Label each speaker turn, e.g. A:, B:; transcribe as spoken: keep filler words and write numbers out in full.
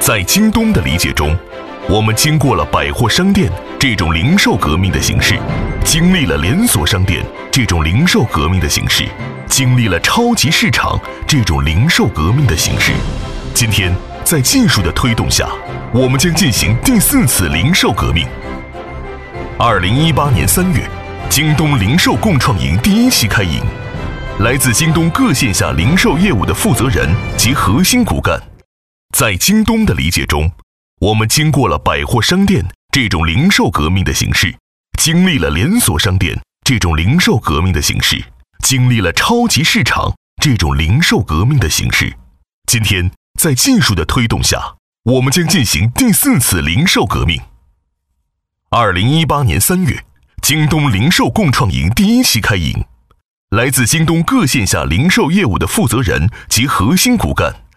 A: 在京东的理解中，我们经过了百货商店这种零售革命的形式，经历了连锁商店这种零售革命的形式，经历了超级市场这种零售革命的形式。今天，在技术的推动下，我们将进行第四次零售革命。二零一八年三月，京东零售共创营第一期开营，来自京东各线下零售业务的负责人及核心骨干。在京东的理解中，我们经过了百货商店这种零售革命的形式，经历了连锁商店这种零售革命的形式，经历了超级市场这种零售革命的形式。今天，在技术的推动下，我们将进行第四次零售革命。二零一八年三月，京东零售共创营第一期开营，来自京东各线下零售业务的负责人及核心骨干。